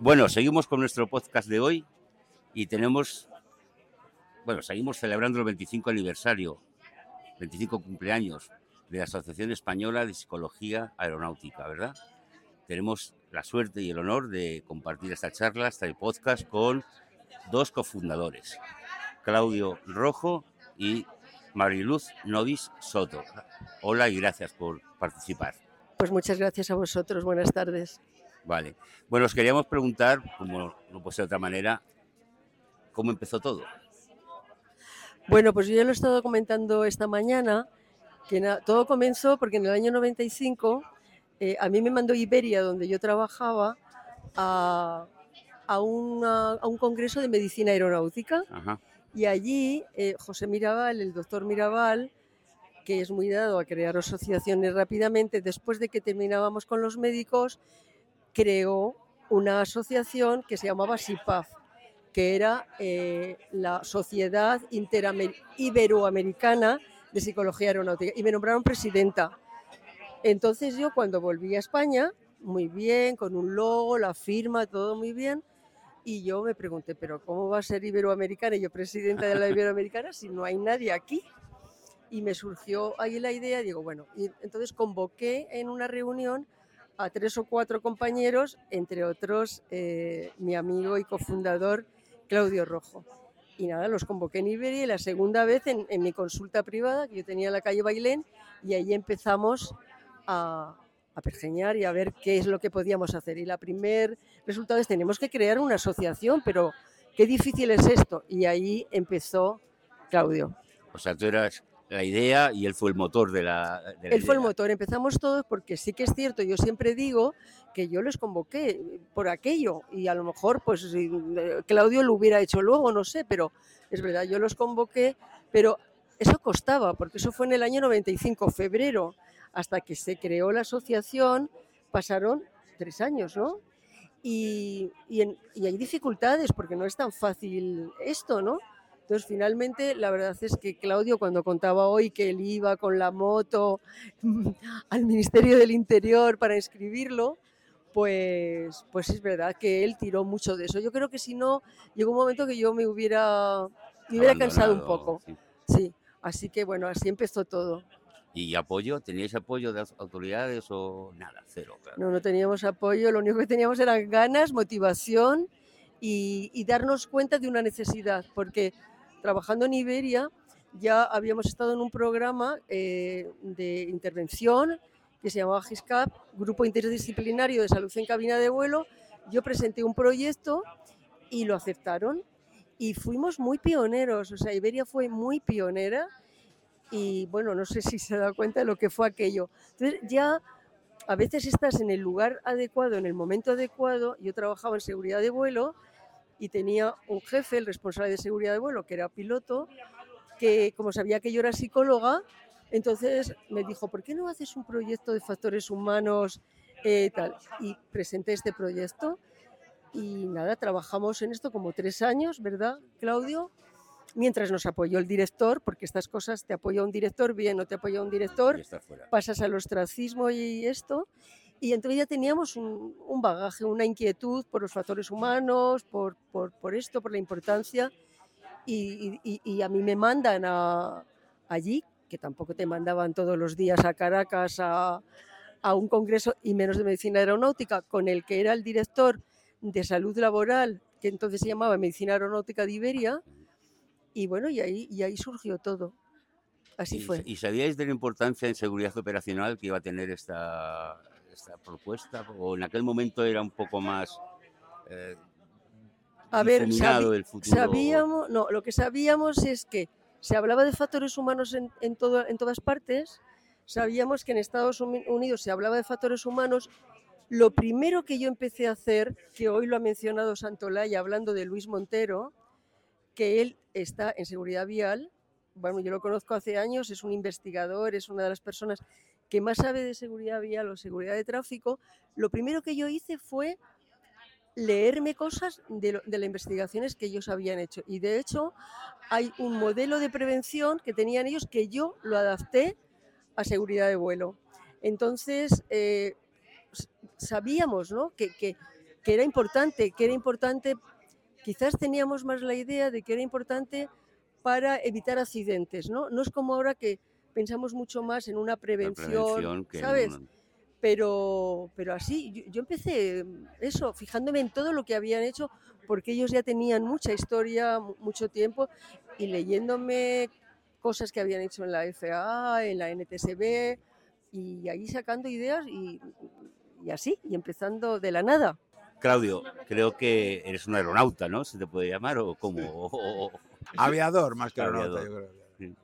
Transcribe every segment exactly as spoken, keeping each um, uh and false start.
Bueno, seguimos con nuestro podcast de hoy y tenemos, bueno, seguimos celebrando el veinticinco aniversario, veinticinco cumpleaños de la Asociación Española de Psicología Aeronáutica, ¿verdad? Tenemos la suerte y el honor de compartir esta charla, este podcast con dos cofundadores, Claudio Rojo y Mariluz Novis Soto. Hola y gracias por participar. Pues muchas gracias a vosotros, buenas tardes. Vale. Bueno, os queríamos preguntar, como no puede ser de otra manera, ¿cómo empezó todo? Bueno, pues yo ya lo he estado comentando esta mañana, que na- todo comenzó porque en el año noventa y cinco eh, a mí me mandó Iberia, donde yo trabajaba, a, a, una- a un congreso de medicina aeronáutica. Ajá. Y allí eh, José Mirabal, el doctor Mirabal, que es muy dado a crear asociaciones rápidamente, después de que terminábamos con los médicos, creó una asociación que se llamaba SIPAF, que era eh, la Sociedad Interamer- Iberoamericana de Psicología Aeronáutica, y me nombraron presidenta. Entonces yo, cuando volví a España, muy bien, con un logo, la firma, todo muy bien, y yo me pregunté, pero ¿cómo va a ser iberoamericana y yo presidenta de la iberoamericana si no hay nadie aquí? Y me surgió ahí la idea, digo, bueno, y entonces convoqué en una reunión a tres o cuatro compañeros, entre otros eh, mi amigo y cofundador Claudio Rojo. Y nada, los convoqué en Iberia y la segunda vez en, en mi consulta privada, que yo tenía en la calle Bailén, y ahí empezamos a, a pergeñar y a ver qué es lo que podíamos hacer. Y la primer resultado es, tenemos que crear una asociación, pero qué difícil es esto. Y ahí empezó Claudio. O sea, tú eras la idea y él fue el motor de la, de la Él fue el idea. motor, empezamos todos porque sí que es cierto, yo siempre digo que yo les convoqué por aquello y a lo mejor pues Claudio lo hubiera hecho luego, no sé, pero es verdad, yo los convoqué, pero eso costaba, porque eso fue en el año noventa y cinco, febrero, hasta que se creó la asociación, pasaron tres años, ¿no? Y, y, en, y hay dificultades porque no es tan fácil esto, ¿no? Entonces, finalmente, la verdad es que Claudio, cuando contaba hoy que él iba con la moto al Ministerio del Interior para inscribirlo, pues, pues es verdad que él tiró mucho de eso. Yo creo que si no, llegó un momento que yo me hubiera, me hubiera cansado un poco. Sí. Sí, así que bueno, así empezó todo. ¿Y apoyo? ¿Teníais apoyo de las autoridades o nada? Cero, claro. No, no teníamos apoyo, lo único que teníamos eran ganas, motivación y, y darnos cuenta de una necesidad, porque trabajando en Iberia ya habíamos estado en un programa eh, de intervención que se llamaba GISCAP, Grupo Interdisciplinario de Salud en Cabina de Vuelo. Yo presenté un proyecto y lo aceptaron y fuimos muy pioneros, o sea, Iberia fue muy pionera y bueno, no sé si se da cuenta de lo que fue aquello. Entonces ya a veces estás en el lugar adecuado, en el momento adecuado. Yo trabajaba en seguridad de vuelo y tenía un jefe, el responsable de seguridad de vuelo, que era piloto, que como sabía que yo era psicóloga, entonces me dijo, ¿por qué no haces un proyecto de factores humanos eh, tal? Y presenté este proyecto y nada, trabajamos en esto como tres años, ¿verdad, Claudio? Mientras nos apoyó el director, porque estas cosas te apoya un director, bien, no te apoya un director, pasas al ostracismo y esto. Y entonces ya teníamos un, un bagaje, una inquietud por los factores humanos, por, por, por esto, por la importancia. Y, y, y a mí me mandan a, allí, que tampoco te mandaban todos los días a Caracas a, a un congreso, y menos de medicina aeronáutica, con el que era el director de salud laboral, que entonces se llamaba Medicina Aeronáutica de Iberia. Y bueno, y ahí, y ahí surgió todo. Así ¿Y, fue. ¿Y sabíais de la importancia en seguridad operacional que iba a tener esta, esta propuesta? ¿O en aquel momento era un poco más eh, a ver, difuminado sabi- el futuro? sabíamos, no, lo que sabíamos es que se hablaba de factores humanos en, en, todo, en todas partes. Sabíamos que en Estados Unidos se hablaba de factores humanos. Lo primero que yo empecé a hacer, que hoy lo ha mencionado Santolaya hablando de Luis Montero, que él está en seguridad vial. Bueno, yo lo conozco hace años, es un investigador, es una de las personas que más sabe de seguridad vial o seguridad de tráfico. Lo primero que yo hice fue leerme cosas de, lo, de las investigaciones que ellos habían hecho. Y de hecho hay un modelo de prevención que tenían ellos que yo lo adapté a seguridad de vuelo. Entonces, eh, sabíamos, ¿no?, que, que que era importante, que era importante, quizás teníamos más la idea de que era importante para evitar accidentes, ¿no? No es como ahora que pensamos mucho más en una prevención, prevención que ¿sabes? un- Pero, pero así, yo, yo empecé eso, fijándome en todo lo que habían hecho, porque ellos ya tenían mucha historia, mu- mucho tiempo, y leyéndome cosas que habían hecho en la F A A, en la N T S B, y ahí sacando ideas y, y así, y empezando de la nada. Claudio, creo que eres un aeronauta, ¿no? ¿Se te puede llamar o cómo? O- o- o- Aviador más que Aviador. aeronauta, yo creo. Sí.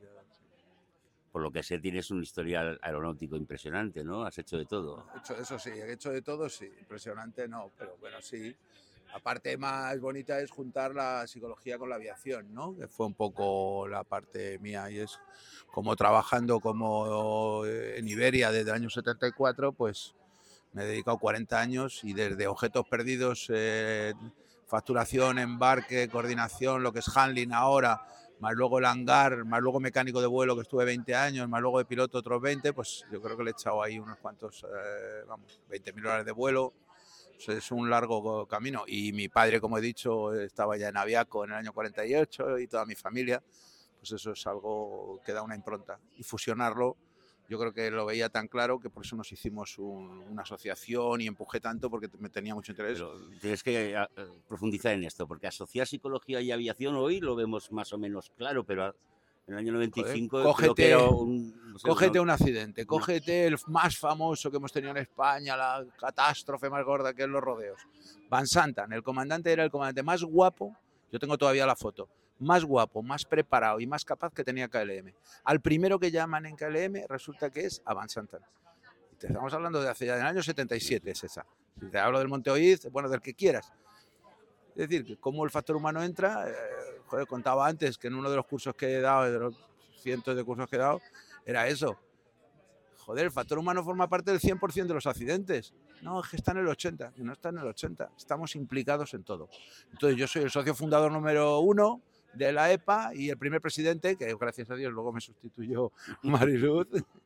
Por lo que sé, tienes un historial aeronáutico impresionante, ¿no? Has hecho de todo. He hecho, eso sí, he hecho de todo, sí. Impresionante no, pero bueno, sí. La parte más bonita es juntar la psicología con la aviación, ¿no? Que fue un poco la parte mía y es como trabajando como en Iberia desde el año setenta y cuatro, pues me he dedicado cuarenta años y desde objetos perdidos, eh, facturación, embarque, coordinación, lo que es handling ahora, más luego el hangar, más luego mecánico de vuelo que estuve veinte años, más luego de piloto otros veinte, pues yo creo que le he echado ahí unos cuantos, eh, vamos, veinte mil horas de vuelo. Es un largo camino y mi padre, como he dicho, estaba ya en Aviaco en el año cuarenta y ocho y toda mi familia, pues eso es algo que da una impronta y fusionarlo, yo creo que lo veía tan claro que por eso nos hicimos un, una asociación y empujé tanto porque me tenía mucho interés. Pero tienes que a, a, profundizar en esto, porque asociar psicología y aviación hoy lo vemos más o menos claro, pero en el año noventa y cinco Joder, cógete, creo que era un, no sé, cógete una, un accidente, cógete el más famoso que hemos tenido en España, la catástrofe más gorda que es los rodeos. Van Santan, el comandante era el comandante más guapo, yo tengo todavía la foto, más guapo, más preparado y más capaz que tenía K L M. Al primero que llaman en K L M resulta que es a Van Santan. Te estamos hablando de hace ya del año setenta y siete, es esa. Si te hablo del Monte Oiz, bueno, del que quieras. Es decir, que cómo el factor humano entra, eh, joder, contaba antes que en uno de los cursos que he dado, de los cientos de cursos que he dado, era eso. Joder, el factor humano forma parte del cien por ciento de los accidentes. No, es que está en el ochenta por ciento, no está en el ochenta por ciento. Estamos implicados en todo. Entonces yo soy el socio fundador número uno de la E P A y el primer presidente, que gracias a Dios luego me sustituyó Mariluz,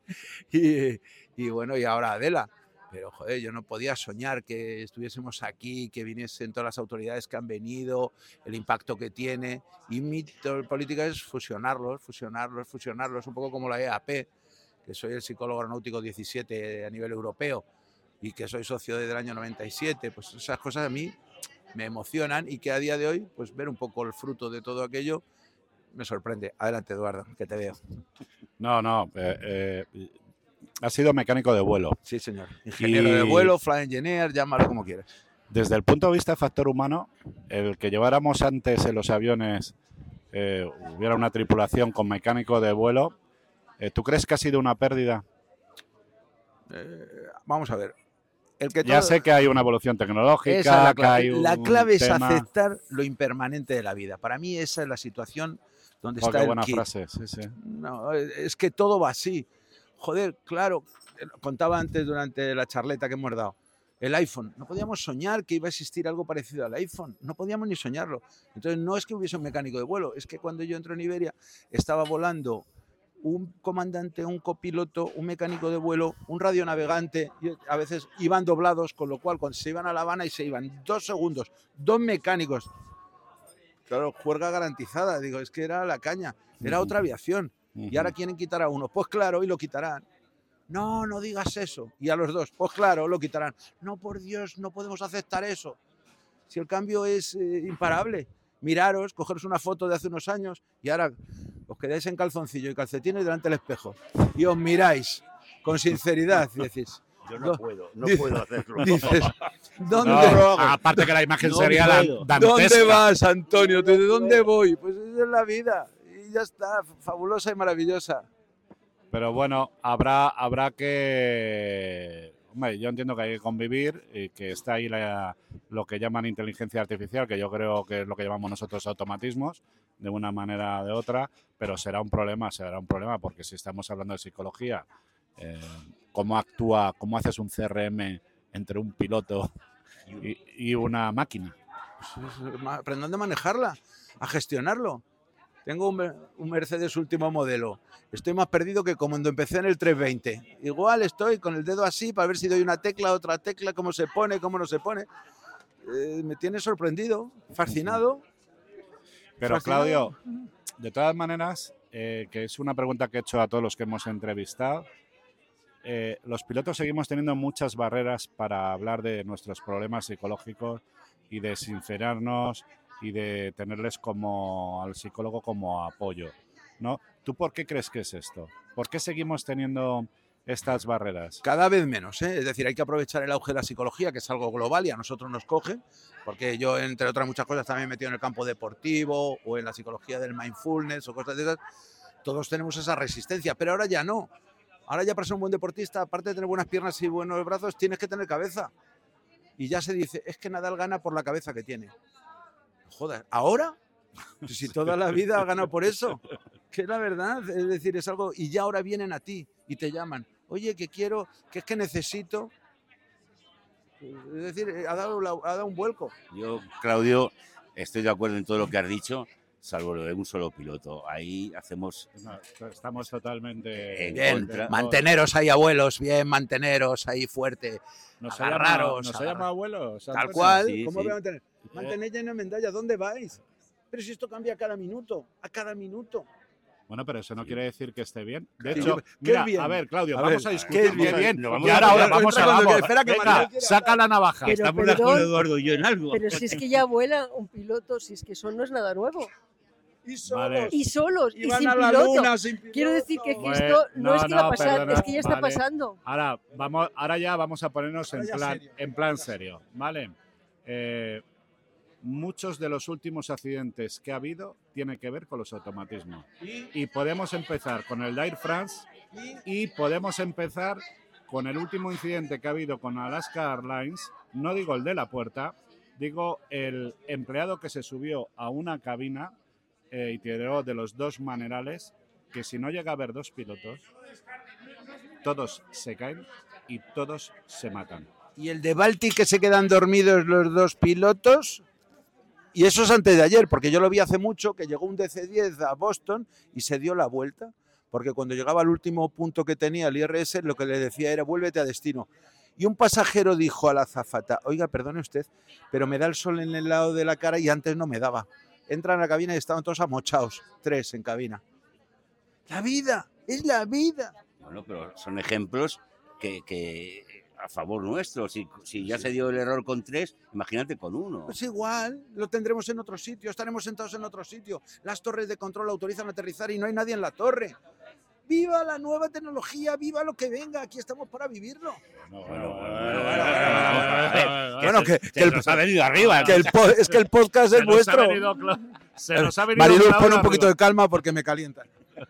y, y bueno, y ahora Adela. Pero, joder, yo no podía soñar que estuviésemos aquí, que viniesen todas las autoridades que han venido, el impacto que tiene. Y mi política es fusionarlos, fusionarlos, fusionarlos, un poco como la E A P, que soy el psicólogo aeronáutico diecisiete a nivel europeo y que soy socio desde el año noventa y siete. Pues esas cosas a mí me emocionan y que a día de hoy, pues ver un poco el fruto de todo aquello me sorprende. Adelante, Eduardo, que te veo. No, no, eh, eh, has sido mecánico de vuelo. Sí, señor. Ingeniero y... de vuelo, flight engineer, llámalo como quieras. Desde el punto de vista de factor humano, el que lleváramos antes en los aviones, eh, hubiera una tripulación con mecánico de vuelo, eh, ¿tú crees que ha sido una pérdida? Eh, vamos a ver. El que ya todo... sé que hay una evolución tecnológica. Esa es la clave, que hay la clave es tema... aceptar lo impermanente de la vida. Para mí esa es la situación donde oh, está qué el buena kit. frase, sí, sí. No, es que todo va así. Joder, claro, contaba antes durante la charleta que hemos dado, el iPhone, no podíamos soñar que iba a existir algo parecido al iPhone, no podíamos ni soñarlo. Entonces no es que hubiese un mecánico de vuelo, es que cuando yo entro en Iberia estaba volando un comandante, un copiloto, un mecánico de vuelo, un radionavegante, y a veces iban doblados, con lo cual cuando se iban a La Habana y se iban dos segundos, dos mecánicos, claro, juerga garantizada, digo, es que era la caña, era otra aviación. Uh-huh. Y ahora quieren quitar a uno, pues claro, y lo quitarán. No, no digas eso. Y a los dos, pues claro, lo quitarán. No, por Dios, no podemos aceptar eso. Si el cambio es eh, imparable. Miraros, cogeros una foto de hace unos años y ahora os quedáis en calzoncillo y calcetines delante del espejo y os miráis con sinceridad y decís... Yo no puedo, no dices, puedo hacerlo. Dices, ¿dónde no, aparte que la imagen no sería dantesca. ¿Dónde vas, Antonio? ¿De dónde voy? Pues es la vida. Y ya está, fabulosa y maravillosa. Pero bueno, habrá, habrá que... Hombre, yo entiendo que hay que convivir y que está ahí la, lo que llaman inteligencia artificial, que yo creo que es lo que llamamos nosotros automatismos, de una manera o de otra, pero será un problema, será un problema, porque si estamos hablando de psicología, eh, cómo actúa, cómo haces un C R M entre un piloto y, y una máquina. Pues aprendiendo a manejarla, a gestionarlo. Tengo un, un Mercedes último modelo. Estoy más perdido que cuando empecé en el trescientos veinte. Igual estoy con el dedo así para ver si doy una tecla, otra tecla, cómo se pone, cómo no se pone. eh, me tiene sorprendido, fascinado. Pero fascinado. Claudio, de todas maneras, eh, que es una pregunta que he hecho a todos los que hemos entrevistado, eh, los pilotos seguimos teniendo muchas barreras para hablar de nuestros problemas psicológicos y de sincerarnos y de tenerles como al psicólogo como apoyo, ¿no? ¿Tú por qué crees que es esto? ¿Por qué seguimos teniendo estas barreras? Cada vez menos, ¿eh? Es decir, hay que aprovechar el auge de la psicología, que es algo global y a nosotros nos coge, porque yo, entre otras muchas cosas, también me he metido en el campo deportivo o en la psicología del mindfulness o cosas de esas. Todos tenemos esa resistencia, pero ahora ya no. Ahora ya para ser un buen deportista, aparte de tener buenas piernas y buenos brazos, tienes que tener cabeza. Y ya se dice, es que Nadal gana por la cabeza que tiene. Joder, ¿ahora? Si toda la vida ha ganado por eso. Que es la verdad, es decir, es algo... Y ya ahora vienen a ti y te llaman. Oye, que quiero, que es que necesito... Es decir, ha dado, la, ha dado un vuelco. Yo, Claudio, estoy de acuerdo en todo lo que has dicho, salvo lo de un solo piloto. Ahí hacemos... No, estamos totalmente... En Bien, contra. manteneros ahí, abuelos, bien, manteneros ahí fuerte. ¿Nos ha llamado, agarraros, nos ha agarraros. llamado abuelos? Tal Antonio? cual, Sí, ¿cómo sí. voy a mantener? Mantened llena de medallas, ¿dónde vais? Pero si esto cambia a cada minuto, a cada minuto. Bueno, pero eso no quiere decir que esté bien. De Sí, hecho, ¿qué es mira, bien? a ver, Claudio, A vamos ver, a ¿qué discutir. es bien? bien. Lo vamos Y a- ahora, ahora, Entra vamos a cuando vamos. que- espera que Venga, Manuel quiere saca la navaja. Pero Estamos de perdón, acuerdo, Eduardo, y yo en algo. Pero si es que ya vuela un piloto, si es que eso no es nada nuevo. Y Vale. Y solos, y, van sin a la piloto. luna sin piloto. Quiero decir que, que Bueno, esto no, no, es que va a no, pasar, perdona, es que ya está vale. pasando. Ahora, vamos, ahora ya vamos a ponernos Ahora en ya plan, serio. en plan serio, ¿vale? Eh, muchos de los últimos accidentes que ha habido tienen que ver con los automatismos. Y podemos empezar con el de Air France y podemos empezar con el último incidente que ha habido con Alaska Airlines. No digo el de la puerta, digo el empleado que se subió a una cabina eh, y tiró de los dos manerales, que si no llega a haber dos pilotos, todos se caen y todos se matan. Y el de Baltic que se quedan dormidos los dos pilotos. Y eso es antes de ayer, porque yo lo vi hace mucho, que llegó un D C diez a Boston y se dio la vuelta. Porque cuando llegaba al último punto que tenía el I R S, lo que le decía era vuélvete a destino. Y un pasajero dijo a la azafata, oiga, perdone usted, pero me da el sol en el lado de la cara y antes no me daba. Entran a la cabina y estaban todos amochados, tres en cabina. La vida, es la vida. Bueno, pero son ejemplos que, que a favor nuestro. Si, si ya se dio el error con tres, imagínate con uno. Pues igual, lo tendremos en otro sitio, estaremos sentados en otro sitio. Las torres de control autorizan aterrizar y no hay nadie en la torre. ¡Viva la nueva tecnología! ¡Viva lo que venga! Aquí estamos para vivirlo. Bueno, bueno, bueno, bueno, bueno, bueno, Bueno, que, Se que el, nos ha venido arriba. que el po- es que el podcast Se es nos ha vuestro. venido Cla- Se nos ha venido Mariluz, Claudio pon un poquito arriba. de calma porque me calientan.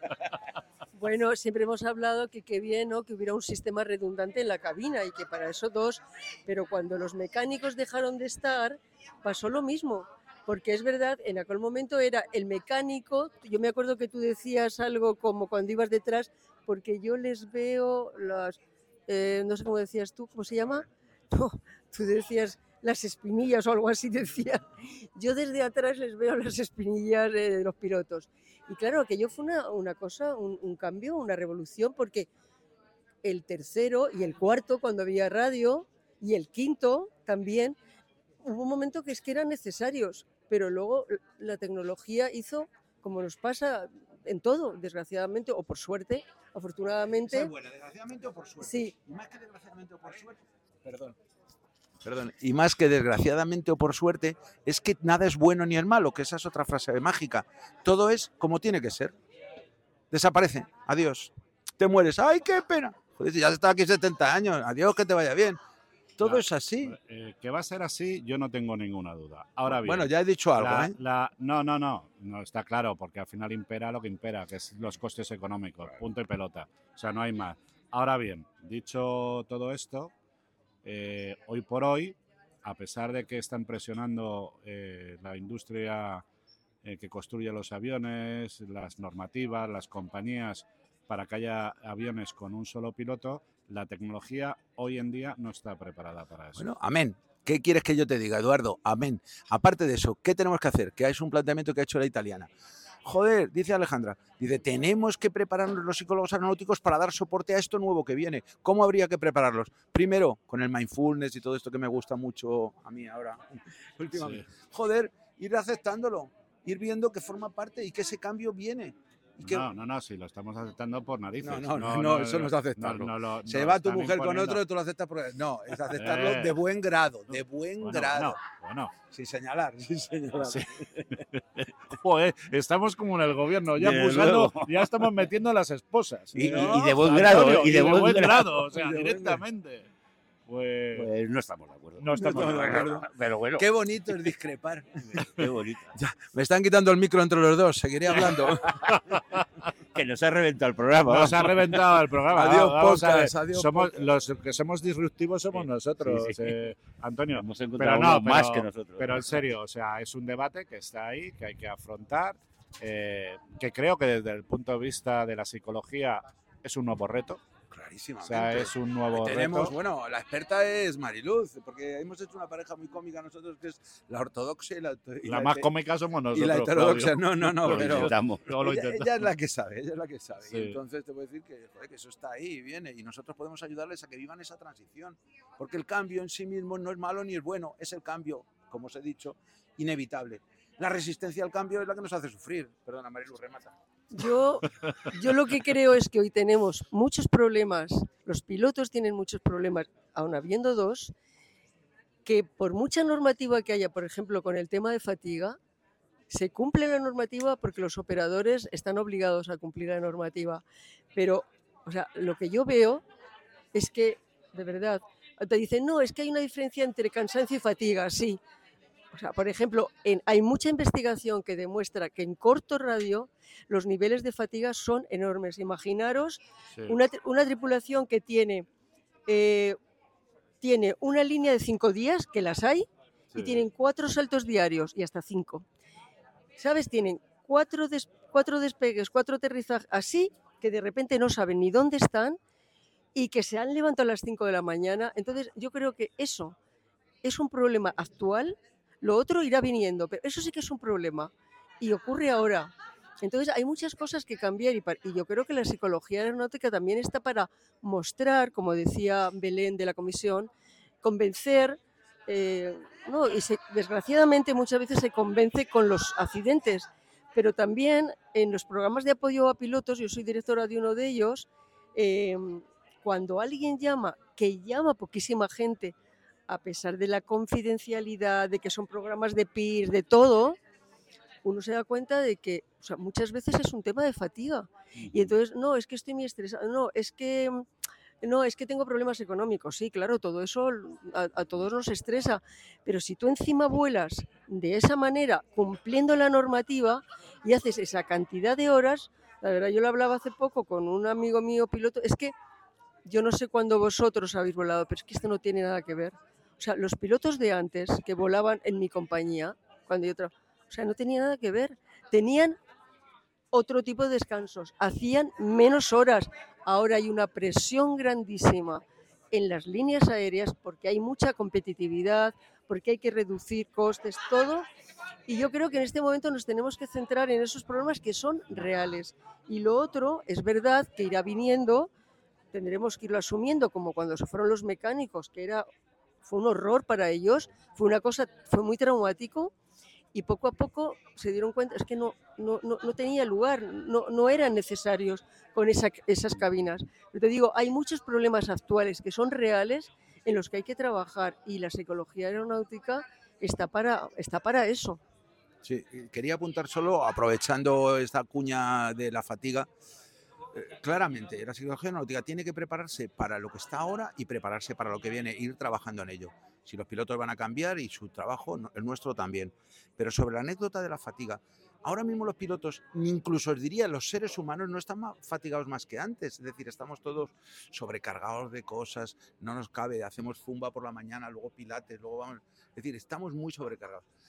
Bueno, siempre hemos hablado que qué bien, ¿no?, que hubiera un sistema redundante en la cabina y que para eso dos, pero cuando los mecánicos dejaron de estar, pasó lo mismo. Porque es verdad, en aquel momento era el mecánico, yo me acuerdo que tú decías algo como cuando ibas detrás, porque yo les veo las, eh, no sé cómo decías tú, ¿cómo se llama? No, tú decías las espinillas o algo así decía. Yo desde atrás les veo las espinillas eh, de los pilotos. Y claro, aquello fue una, una cosa, un, un cambio, una revolución, porque el tercero y el cuarto, cuando había radio, y el quinto también, hubo un momento que es que eran necesarios, pero luego la tecnología hizo, como nos pasa en todo, desgraciadamente, o por suerte, afortunadamente. buena, desgraciadamente o por suerte. Sí. Y más que desgraciadamente o por suerte. Perdón. Perdón. Y más que desgraciadamente o por suerte, es que nada es bueno ni es malo, que esa es otra frase mágica. Todo es como tiene que ser. Desaparece. Adiós. Te mueres. ¡Ay, qué pena! Joder, ya has estado aquí setenta años. Adiós, que te vaya bien. Todo Claro. es así. Eh, que va a ser así, yo no tengo ninguna duda. Ahora bien, Bueno, ya he dicho algo, la- ¿eh? la- no, no, no, no está claro, porque al final impera lo que impera, que es los costes económicos, punto y pelota. O sea, no hay más. Ahora bien, dicho todo esto, eh, hoy por hoy, a pesar de que están presionando eh, la industria eh, que construye los aviones, las normativas, las compañías, para que haya aviones con un solo piloto, la tecnología hoy en día no está preparada para eso. Bueno, amén. ¿Qué quieres que yo te diga, Eduardo? Amén. Aparte de eso, ¿qué tenemos que hacer? Que es un planteamiento que ha hecho la italiana. Joder, dice Alejandra, dice, tenemos que prepararnos los psicólogos aeronáuticos para dar soporte a esto nuevo que viene. ¿Cómo habría que prepararlos? Primero, con el mindfulness y todo esto que me gusta mucho a mí ahora, últimamente. Sí. Joder, ir aceptándolo, ir viendo que forma parte y que ese cambio viene. Y que... No, no, no, sí, lo estamos aceptando por narices. No, no, no, no, no eso no es aceptarlo. No, no, no, Se va tu mujer imponiendo. Con otro y tú lo aceptas por... No, es aceptarlo eh, de buen grado, de buen bueno, grado. Bueno, bueno. Sin señalar, sin señalar. Sí. Joder, estamos como en el gobierno, ya acusando, ya estamos metiendo a las esposas. Y, ¿no? y de buen grado, Antonio, y de, y de buen, buen grado, grado, o sea, directamente. Pues, pues no estamos de acuerdo. No estamos, no estamos de acuerdo. Pero bueno. Qué bonito es discrepar. Qué bonito. Ya, me están quitando el micro entre los dos, seguiré hablando. Que nos ha reventado el programa. Nos ha reventado el programa. Adiós, vamos podcast, a ver. Adiós, somos, podcast. Los que somos disruptivos somos sí, nosotros, sí, sí. Eh, Antonio. Hemos encontrado pero no, uno más pero, que nosotros. Pero en serio, o sea, es un debate que está ahí, que hay que afrontar, eh, que creo que desde el punto de vista de la psicología es un nuevo reto. Clarísimamente. O sea, es un nuevo Tenemos, reto. Bueno, la experta es Mariluz, porque hemos hecho una pareja muy cómica nosotros, que es la ortodoxa y la... Y la, la más cómica somos nosotros. Y la heterodoxa, no, no, no, lo pero intentamos. Ella, ella es la que sabe, ella es la que sabe. Sí. Y entonces te puedo decir que, joder, que eso está ahí, viene, y nosotros podemos ayudarles a que vivan esa transición, porque el cambio en sí mismo no es malo ni es bueno, es el cambio, como os he dicho, inevitable. La resistencia al cambio es la que nos hace sufrir. Perdona, Mariluz, remata. Yo, yo lo que creo es que hoy tenemos muchos problemas, los pilotos tienen muchos problemas, aun habiendo dos, que por mucha normativa que haya, por ejemplo, con el tema de fatiga, se cumple la normativa porque los operadores están obligados a cumplir la normativa. Pero, o sea, lo que yo veo es que, de verdad, te dicen, no, es que hay una diferencia entre cansancio y fatiga, sí. O sea, por ejemplo, en, hay mucha investigación que demuestra que en corto radio los niveles de fatiga son enormes. Imaginaros sí. una, una tripulación que tiene, eh, tiene una línea de cinco días, que las hay, sí. y tienen cuatro saltos diarios y hasta cinco. ¿Sabes? Tienen cuatro, des, cuatro despegues, cuatro aterrizajes, así que de repente no saben ni dónde están y que se han levantado a las cinco de la mañana. Entonces, yo creo que eso es un problema actual. Lo otro irá viniendo, pero eso sí que es un problema y ocurre ahora. Entonces hay muchas cosas que cambiar y, para, y yo creo que la psicología aeronáutica también está para mostrar, como decía Belén de la comisión, convencer, eh, no, y se, desgraciadamente muchas veces se convence con los accidentes, pero también en los programas de apoyo a pilotos, yo soy directora de uno de ellos, eh, cuando alguien llama, que llama poquísima gente, a pesar de la confidencialidad, de que son programas de peers, de todo, uno se da cuenta de que o sea, muchas veces es un tema de fatiga. Y entonces, no, es que estoy muy estresado, no, es que, no, es que tengo problemas económicos. Sí, claro, todo eso a, a todos nos estresa. Pero si tú encima vuelas de esa manera, cumpliendo la normativa, y haces esa cantidad de horas, la verdad, yo lo hablaba hace poco con un amigo mío piloto, es que yo no sé cuándo vosotros habéis volado, pero es que esto no tiene nada que ver. O sea, los pilotos de antes que volaban en mi compañía, cuando yo trabajaba, o sea, no tenía nada que ver. Tenían otro tipo de descansos, hacían menos horas. Ahora hay una presión grandísima en las líneas aéreas porque hay mucha competitividad, porque hay que reducir costes, todo. Y yo creo que en este momento nos tenemos que centrar en esos problemas que son reales. Y lo otro, es verdad que irá viniendo, tendremos que irlo asumiendo, como cuando se fueron los mecánicos, que era... Fue un horror para ellos, fue una cosa, fue muy traumático y poco a poco se dieron cuenta, es que no, no, no, no tenía lugar, no, no eran necesarios con esa, esas cabinas. Pero te digo, hay muchos problemas actuales que son reales en los que hay que trabajar y la psicología aeronáutica está para, está para eso. Sí, quería apuntar solo, aprovechando esta cuña de la fatiga, claramente, la psicología aeronáutica tiene que prepararse para lo que está ahora y prepararse para lo que viene, ir trabajando en ello. Si los pilotos van a cambiar y su trabajo, el nuestro también. Pero sobre la anécdota de la fatiga, ahora mismo los pilotos, incluso os diría, los seres humanos no están más fatigados más que antes. Es decir, estamos todos sobrecargados de cosas, no nos cabe, hacemos zumba por la mañana, luego pilates, luego vamos... Es decir, estamos muy sobrecargados.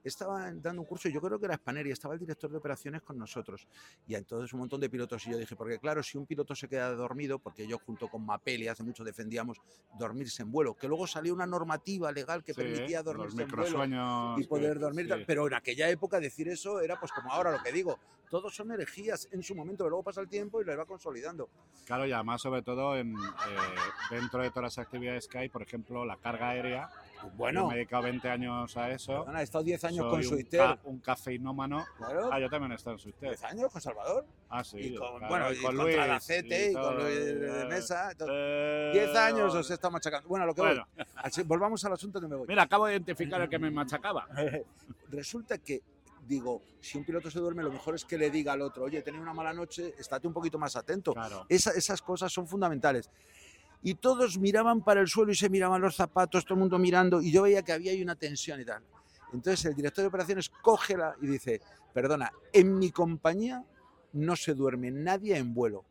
estaba dando un curso, yo creo que era Spanair, y estaba el director de operaciones con nosotros. Y entonces un montón de pilotos, y yo dije, porque claro, si un piloto se queda dormido, porque yo junto con Mapelli hace mucho defendíamos dormirse en vuelo, que luego salió una normativa legal que Sí, permitía los dormirse en vuelo microsueños y poder que- dormir, sí. tal, pero en aquella época decir eso era pues como ahora lo que digo, todos son herejías en su momento, pero luego pasa el tiempo y lo va consolidando. Claro, y además sobre todo en, eh, dentro de todas las actividades que hay, por ejemplo, la carga aérea. Bueno, Yo me he dedicado veinte años a eso. perdona, he estado diez años Soy con un, Suiter. ca- un cafeinómano. Claro, Ah, yo también he estado en Suiter. diez años con Salvador. Ah, sí. y con, claro, bueno, y y con con Luis. Tragacete y, con todo, Luis de eh, Mesa. todo. eh, Diez años os he estado machacando. Bueno, lo que Bueno, voy. Así, volvamos al asunto que me voy. mira, acabo de identificar el que me machacaba. Resulta que, digo, si un piloto se duerme, lo mejor es que le diga al otro, oye, he tenido una mala noche, estate un poquito más atento. Claro. Esa- esas cosas son fundamentales. Y todos miraban para el suelo y se miraban los zapatos, todo el mundo mirando, y yo veía que había ahí una tensión y tal. Entonces el director de operaciones cógela y dice, perdona, en mi compañía no se duerme nadie en vuelo.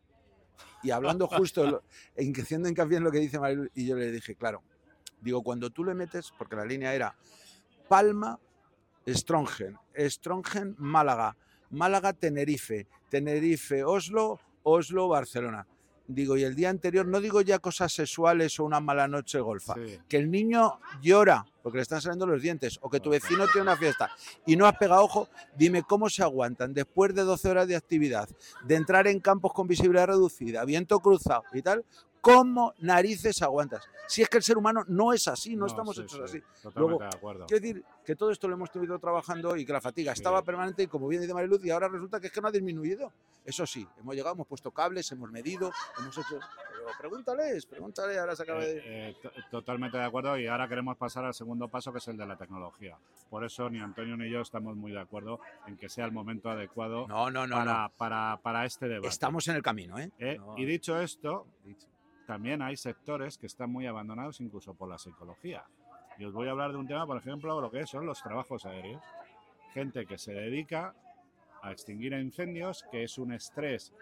Y hablando justo, lo- en- haciendo hincapié en lo que dice Marilu, y yo le dije, claro, digo, cuando tú le metes, porque la línea era Palma, Strongen, Strongen, Málaga, Málaga, Tenerife, Tenerife, Oslo, Oslo, Barcelona. Digo, y el día anterior, no digo ya cosas sexuales o una mala noche golfa, Sí. que el niño llora porque le están saliendo los dientes, o que tu vecino tiene una fiesta y no has pegado ojo, dime cómo se aguantan después de doce horas de actividad, de entrar en campos con visibilidad reducida, viento cruzado y tal, ¿cómo narices aguantas? Si es que el ser humano no es así, no, estamos sí, hechos sí, así. Totalmente Luego, de acuerdo. Quiero decir que todo esto lo hemos tenido trabajando y que la fatiga Sí. estaba permanente y, como bien dice Mariluz, y ahora resulta que es que no ha disminuido. Eso sí, hemos llegado, hemos puesto cables, hemos medido, hemos hecho... Pero pregúntales, pregúntale, ahora se acaba de... Eh, eh, to- totalmente de acuerdo, y ahora queremos pasar al segundo paso, que es el de la tecnología. Por eso ni Antonio ni yo estamos muy de acuerdo en que sea el momento adecuado No, no, no, para, no. Para, para este debate. Estamos en el camino, ¿eh? Eh, No. Y dicho esto, también hay sectores que están muy abandonados incluso por la psicología. Y os voy a hablar de un tema, por ejemplo, lo que son los trabajos aéreos. Gente que se dedica a extinguir incendios, que es un estrés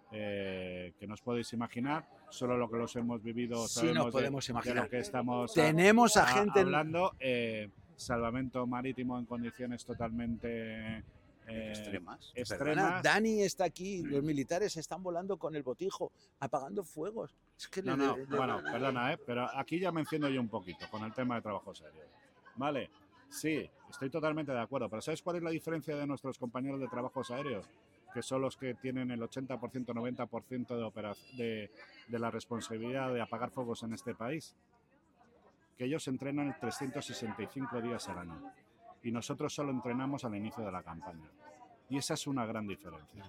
eh, que no os podéis imaginar, solo lo que los hemos vivido Sí, sabemos nos de- podemos de, imaginar. lo que estamos a- Tenemos a a- gente... hablando. eh, salvamento marítimo en condiciones totalmente eh, Extremas. Perdona, extremas. Dani está aquí, los militares están volando con el botijo, apagando fuegos. Es que No, le- no, le- bueno, perdona, ¿eh? Pero aquí ya me enciendo yo un poquito con el tema de trabajos aéreos. Vale, sí, estoy totalmente de acuerdo, pero ¿sabes cuál es la diferencia de nuestros compañeros de trabajos aéreos? Que son los que tienen el ochenta por ciento, noventa por ciento de, opera- de, de la responsabilidad de apagar fuegos en este país. Que ellos entrenan trescientos sesenta y cinco días al año y nosotros solo entrenamos al inicio de la campaña. Y esa es una gran diferencia.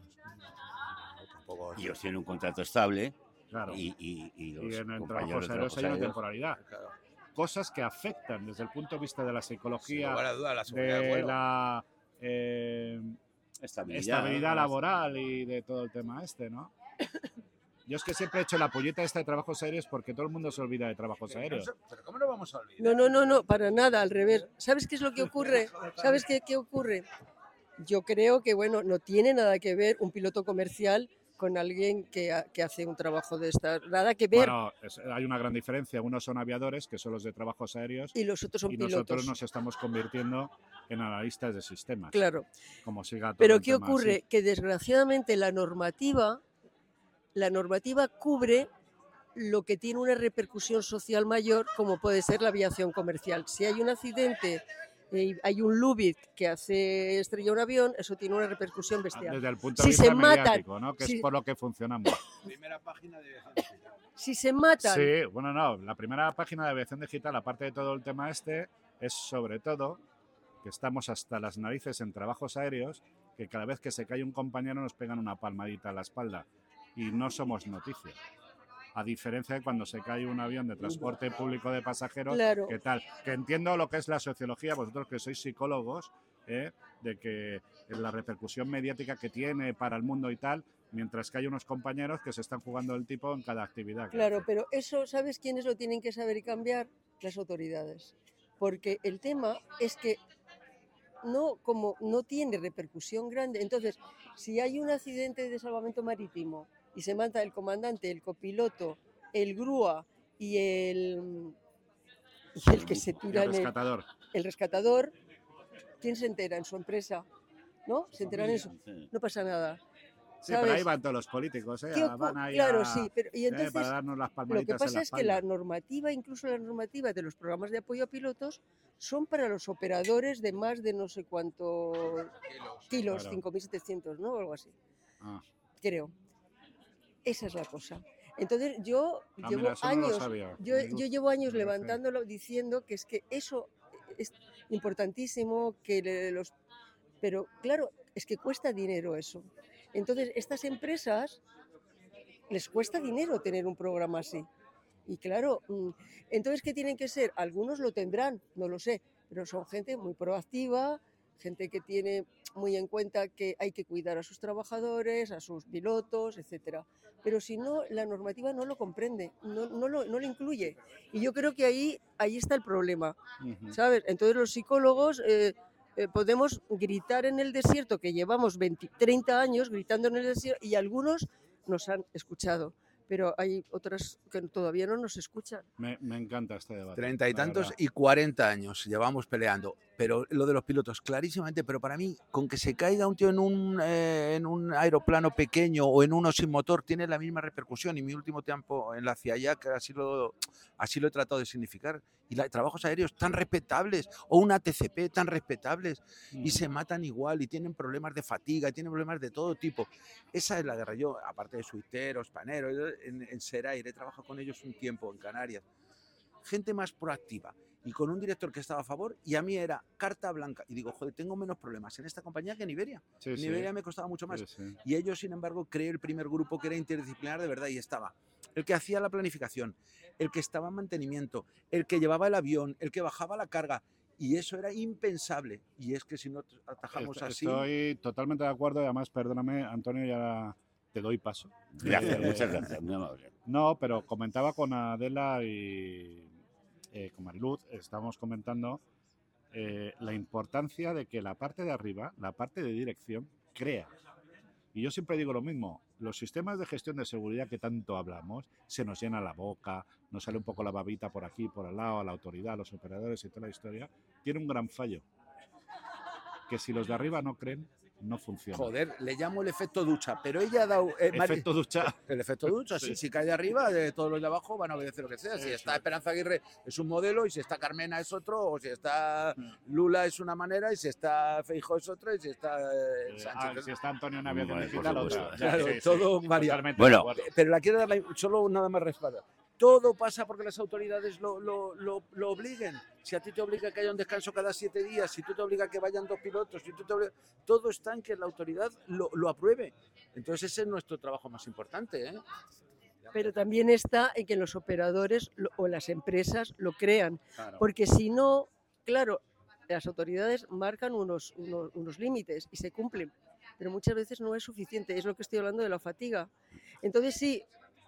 Y ellos tienen un contrato estable Claro. y, y, y los Y en el compañeros trabajos de aéreos trabajos hay una aéreos, temporalidad. Claro. Cosas que afectan desde el punto de vista de la Sin psicología, lugar a dudas, la seguridad del de vuelo. la eh, estabilidad, estabilidad laboral y de todo el tema este, ¿no? Yo es que siempre he hecho la polleta esta de trabajos aéreos porque todo el mundo se olvida de trabajos Pero no aéreos. se- pero ¿cómo no vamos a olvidar? No, no, no, no, para nada, al revés. ¿Sabes qué es lo que ocurre? ¿Sabes qué, qué ocurre? Yo creo que, bueno, no tiene nada que ver un piloto comercial con alguien que, ha- que hace un trabajo de esta. Nada que ver. Bueno, es- hay una gran diferencia. Unos son aviadores, que son los de trabajos aéreos, Y los otros son y pilotos. nosotros nos estamos convirtiendo en analistas de sistemas. Claro. Como siga todo Pero el ¿qué tema ocurre? así. Que desgraciadamente la normativa, la normativa cubre lo que tiene una repercusión social mayor, como puede ser la aviación comercial. Si hay un accidente, eh, hay un Lubitz que hace estrella un avión, eso tiene una repercusión bestial. Desde el punto Si de vista se matan, mediático, ¿no? Que si- es por lo que funcionamos. Primera página de aviación digital. Si se matan, Sí, bueno, no. La primera página de aviación digital, aparte de todo el tema este, es sobre todo que estamos hasta las narices en trabajos aéreos, que cada vez que se cae un compañero nos pegan una palmadita en la espalda y no somos noticia. A diferencia de cuando se cae un avión de transporte público de pasajeros, Claro. ¿qué tal? Que entiendo lo que es la sociología, vosotros que sois psicólogos, ¿eh? De que la repercusión mediática que tiene para el mundo y tal, mientras que hay unos compañeros que se están jugando el tipo en cada actividad. que claro, hacen. pero eso, ¿sabes quiénes lo tienen que saber y cambiar? Las autoridades. Porque el tema es que no, como no tiene repercusión grande, entonces, si hay un accidente de salvamento marítimo y se mata el comandante, el copiloto, el grúa y el, y el que se Y tira el en el, rescatador. el rescatador, ¿quién se entera? En su empresa, ¿no? Se enteran en su... Sí. No pasa nada. Sí, pero ¿sabes? ahí van todos los políticos, ¿eh? ¿Qué ocu- Van ahí claro, a- sí, pero y eh, entonces para darnos las lo palmaditas que en pasa la es que la espalda. normativa, incluso la normativa de los programas de apoyo a pilotos, son para los operadores de más de no sé cuántos kilos, Claro. cinco mil setecientos, ¿no? O algo así, Ah, creo. Esa es la cosa. Entonces yo Ah, llevo mira, eso no lo años, sabía. yo, Mariluz, yo llevo años me parece. levantándolo diciendo que es que eso es importantísimo, que le- los, pero claro, es que cuesta dinero eso. Entonces estas empresas les cuesta dinero tener un programa así. Y claro, mm, entonces, ¿qué tienen que ser? Algunos lo tendrán, no lo sé, pero son gente muy proactiva, gente que tiene muy en cuenta que hay que cuidar a sus trabajadores, a sus pilotos, etcétera. Pero si no, la normativa no lo comprende, no, no, lo, no lo incluye. Y yo creo que ahí, ahí está el problema, Ujú. ¿sabes? Entonces los psicólogos eh, eh, podemos gritar en el desierto, que llevamos veinte, treinta años gritando en el desierto, y algunos nos han escuchado, pero hay otras que todavía no nos escuchan. Me, me encanta este debate. Treinta y la tantos verdad. y cuarenta años llevamos peleando. Pero lo de los pilotos, clarísimamente, pero para mí, con que se caiga un tío en un, eh, en un aeroplano pequeño o en uno sin motor, tiene la misma repercusión. Y mi último tiempo en la C I A ya, que así lo, así lo he tratado de significar. Y la, trabajos aéreos tan respetables, o una T C P tan respetables, y se matan igual, y tienen problemas de fatiga, y tienen problemas de todo tipo. Esa es la guerra. Yo, aparte de suiteros, paneros, en, en Serair he trabajado con ellos un tiempo en Canarias. Gente más proactiva y con un director que estaba a favor, y a mí era carta blanca. Y digo, joder, tengo menos problemas en esta compañía que en Iberia. Sí, En sí. Iberia me costaba mucho más. Sí, sí. Y ellos, sin embargo, creé el primer grupo que era interdisciplinar de verdad, y estaba el que hacía la planificación, el que estaba en mantenimiento, el que llevaba el avión, el que bajaba la carga. Y eso era impensable. Y es que si no atajamos Est- así... Estoy totalmente de acuerdo, y además, perdóname, Antonio, ya te doy paso. Gracias, Eh, muchas gracias, muy amable. No, pero comentaba con Adela y eh, con Mariluz, estamos comentando eh, la importancia de que la parte de arriba, la parte de dirección, crea. Y yo siempre digo lo mismo, los sistemas de gestión de seguridad que tanto hablamos, se nos llena la boca, nos sale un poco la babita por aquí, por al lado, a la autoridad, a los operadores y toda la historia, tiene un gran fallo, que si los de arriba no creen, no funciona. Joder, le llamo el efecto ducha, pero ella ha dado... eh, Mari- Efecto ducha. El efecto ducha, sí. Sí. Si cae de arriba, de todos los de abajo van a obedecer lo que sea. Si Eso está es. Esperanza Aguirre es un modelo, y si está Carmena es otro, o si está Lula es una manera, y si está Feijóo es otra, y si está eh, Eh, Sánchez. ah, si está Antonio en aviación Bueno, por digital, otra. supuesto. Ya, Claro, sí, sí, todo varía. totalmente Bueno. de acuerdo. Pero la quiero dar la- solo nada más respaldo. Todo pasa porque las autoridades lo, lo, lo, lo obliguen. Si a ti te obliga que haya un descanso cada siete días, si tú te obliga que vayan dos pilotos, si tú te obliga, todo está en que la autoridad lo, lo apruebe. Entonces ese es nuestro trabajo más importante, ¿eh? Pero también está en que los operadores lo- o las empresas lo crean, Claro. porque si no, claro, las autoridades marcan unos, unos, unos límites y se cumplen, pero muchas veces no es suficiente, es lo que estoy hablando de la fatiga. Entonces sí,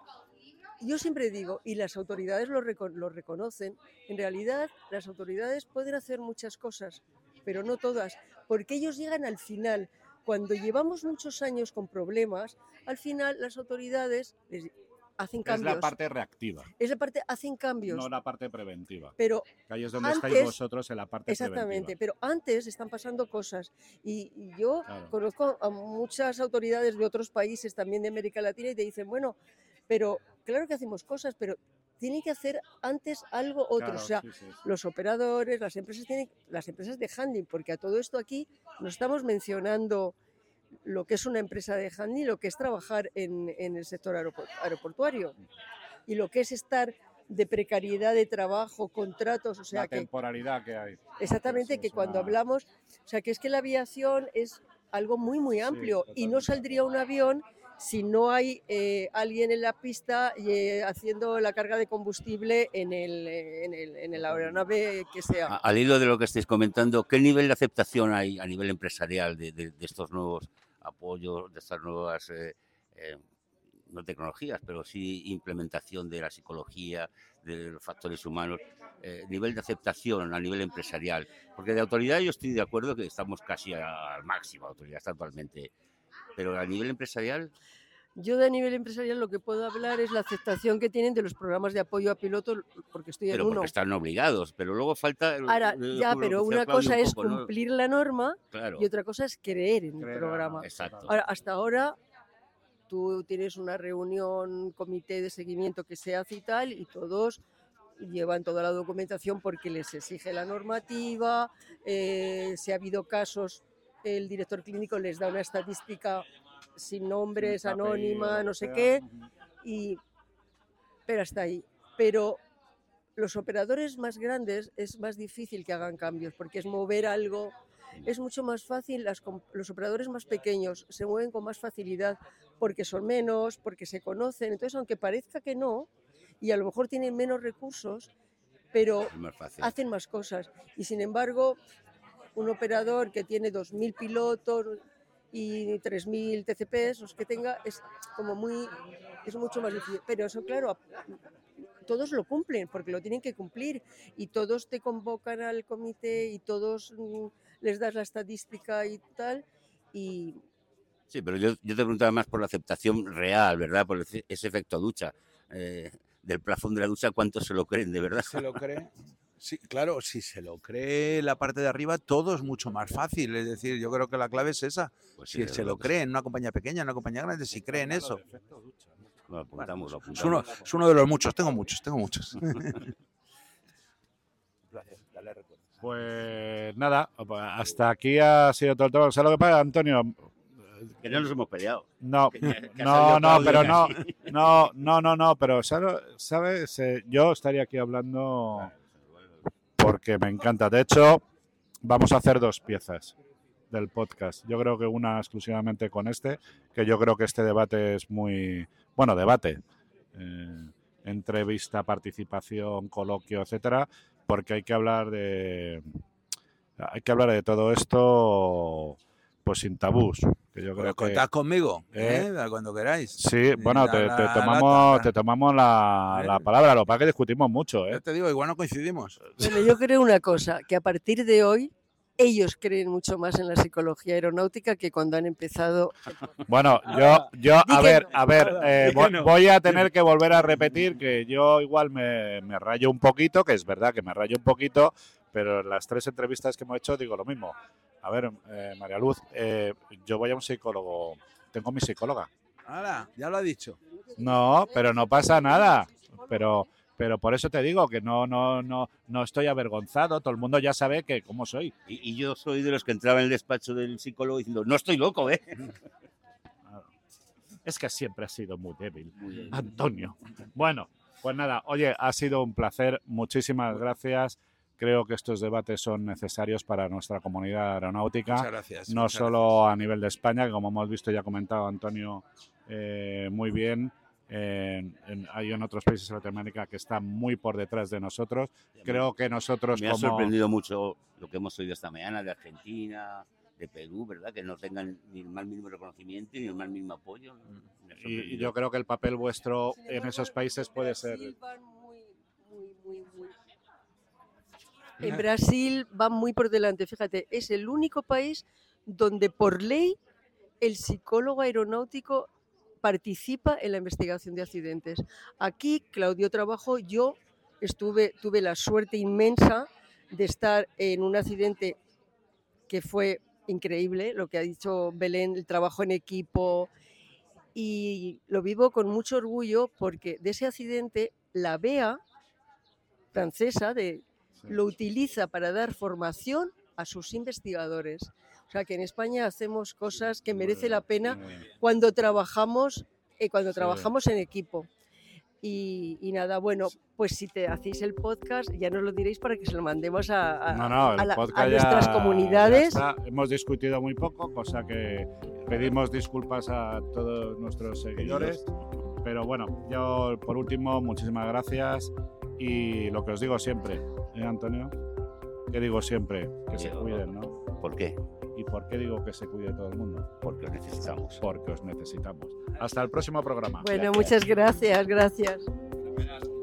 yo siempre digo, y las autoridades lo, reco- lo reconocen, en realidad las autoridades pueden hacer muchas cosas, pero no todas, porque ellos llegan al final. Cuando llevamos muchos años con problemas, al final las autoridades les hacen Es cambios. la parte reactiva, Es la parte, hacen cambios, no la parte preventiva. pero Que ahí es donde antes- estáis vosotros, en la parte exactamente, preventiva. pero antes están pasando cosas. Y, y yo Claro. conozco a muchas autoridades de otros países, también de América Latina, y te dicen, bueno, pero claro que hacemos cosas, pero tienen que hacer antes algo otro. Claro, O sea, sí, sí, sí. los operadores, las empresas tienen, las empresas de handling, porque a todo esto aquí no estamos mencionando lo que es una empresa de handling, lo que es trabajar en, en el sector aeropu- aeroportuario y lo que es estar de precariedad de trabajo, contratos, o sea la que temporalidad que hay. exactamente Eso que es cuando una- hablamos, o sea que es que la aviación es algo muy muy Sí, amplio y totalmente no de saldría un avión si no hay eh, alguien en la pista eh, haciendo la carga de combustible en el, eh, en el, en el aeronave que A- sea. Al hilo de lo que estáis comentando, ¿qué nivel de aceptación hay a nivel empresarial de, de- de estos nuevos apoyos, de estas nuevas, eh, eh, no tecnologías, pero sí implementación de la psicología, de los factores humanos, eh, nivel de aceptación a nivel empresarial? Porque de autoridad yo estoy de acuerdo que estamos casi a- al máximo, autoridad está actualmente, pero a nivel empresarial, Yo de nivel empresarial lo que puedo hablar es la aceptación que tienen de los programas de apoyo a pilotos, porque estoy Pero en uno. porque están obligados, pero luego falta... el- Ahora, el- ya, lo pero que decía una Claudio cosa un es poco, ¿no? cumplir la norma Claro, y otra cosa es creer en Creer el en la programa. norma. exacto. Ahora, hasta ahora tú tienes una reunión, comité de seguimiento que se hace y tal, y todos llevan toda la documentación porque les exige la normativa. Eh, si ha habido casos, el director clínico les da una estadística sin nombres, Sin K P I o anónima, lo no que sé sea. qué, Ujú. y pero hasta ahí. Pero los operadores más grandes es más difícil que hagan cambios porque es mover algo. Es mucho más fácil, las, com- los operadores más pequeños se mueven con más facilidad porque son menos, porque se conocen. Entonces, aunque parezca que no, y a lo mejor tienen menos recursos, pero Es más fácil. hacen más cosas. Y sin embargo, un operador que tiene dos mil pilotos y tres mil T C Ps, los que tenga, es como muy, es mucho más difícil. Pero eso, claro, a- todos lo cumplen porque lo tienen que cumplir y todos te convocan al comité y todos mm, les das la estadística y tal. Y Sí, pero yo, yo te preguntaba más por la aceptación real, ¿verdad? Por ese, ese efecto ducha. Eh, del plafón de la ducha, ¿cuántos se lo creen, de verdad? ¿Se lo cree? Sí, claro, si se lo cree la parte de arriba, todo es mucho más fácil. Es decir, yo creo que la clave es esa. Pues sí, Si desde se lo luego que cree en una compañía pequeña, en una compañía grande, si creen eso. sí. Lo apuntamos, lo Es uno, apuntamos. es uno de los muchos, tengo muchos, tengo muchos. Pues nada, hasta aquí ha sido todo el tema. ¿Sabes lo que pasa, Antonio? Que no nos hemos peleado. No, Que ya- que ha no, salido no, Claudio pero no, casi. no, no, no, no, pero ¿sabes? ¿sabes? Eh, Yo estaría aquí hablando porque me encanta. De hecho, vamos a hacer dos piezas del podcast. Yo creo que una exclusivamente con este, que yo creo que este debate es muy, bueno, debate, eh, entrevista, participación, coloquio, etcétera, porque hay que hablar de, hay que hablar de todo esto, pues sin tabús. Que yo creo Pues que contad conmigo, ¿Eh? ¿eh? Cuando queráis. sí, bueno, La- te, la- te la tomamos, lata. te tomamos la, ¿Eh? la palabra. Lo que pasa es que discutimos mucho, Ya ¿eh? te digo, igual no coincidimos. bueno, yo creo una cosa, que a partir de hoy ellos creen mucho más en la psicología aeronáutica que cuando han empezado. Bueno, yo, yo, Di a que ver, no. a ver, eh, Di que vo- no. voy a tener que volver a repetir que yo igual me, me rayo un poquito, que es verdad que me rayo un poquito, pero en las tres entrevistas que hemos hecho digo lo mismo. A ver, eh, María Luz, eh, yo voy a un psicólogo, tengo mi psicóloga. Ahora, ya lo ha dicho. No, pero no pasa nada. Pero, pero por eso te digo que no, no, no, no estoy avergonzado. Todo el mundo ya sabe que cómo soy. Y, y yo soy de los que entraba en el despacho del psicólogo diciendo, no estoy loco, ¿eh? Es que siempre has sido muy débil, Muy bien. Antonio. Bueno, pues nada, oye, ha sido un placer. Muchísimas gracias. Creo que estos debates son necesarios para nuestra comunidad aeronáutica. Muchas gracias. No muchas solo a nivel de España, que como hemos visto y ha comentado Antonio eh, muy bien, en- en- hay en otros países de Latinoamérica que están muy por detrás de nosotros. Creo que nosotros Me ha como... sorprendido mucho lo que hemos oído esta mañana de Argentina, de Perú, ¿verdad? Que no tengan ni el más mínimo reconocimiento ni el más mínimo apoyo. Me ha Y, y sorprendido. yo creo que el papel vuestro Sin en embargo, esos países en puede Brasil ser... van muy, muy, muy, muy- En Brasil van muy por delante. Fíjate, es el único país donde por ley el psicólogo aeronáutico participa en la investigación de accidentes. Aquí Claudio trabajó, yo estuve, tuve la suerte inmensa de estar en un accidente que fue increíble, lo que ha dicho Belén, el trabajo en equipo, y lo vivo con mucho orgullo porque de ese accidente la B A francesa de, lo utiliza para dar formación a sus investigadores. O sea que en España hacemos cosas que merece la pena Muy bien. cuando trabajamos, eh, cuando Sí. trabajamos en equipo. Y, y nada, bueno, pues si te hacéis el podcast, ya nos lo diréis para que se lo mandemos a, a- No, no, el a la- a podcast nuestras ya- comunidades. ya está. Hemos discutido muy poco, cosa que pedimos disculpas a todos nuestros seguidores. Pero bueno, yo por último, muchísimas gracias. Y lo que os digo siempre, ¿eh, Antonio? ¿Qué digo siempre? Que se Yo- cuiden, ¿no? ¿Por qué? ¿Y por qué digo que se cuide todo el mundo? Porque lo necesitamos. Porque os necesitamos. Hasta el próximo programa. Bueno, muchas gracias, gracias.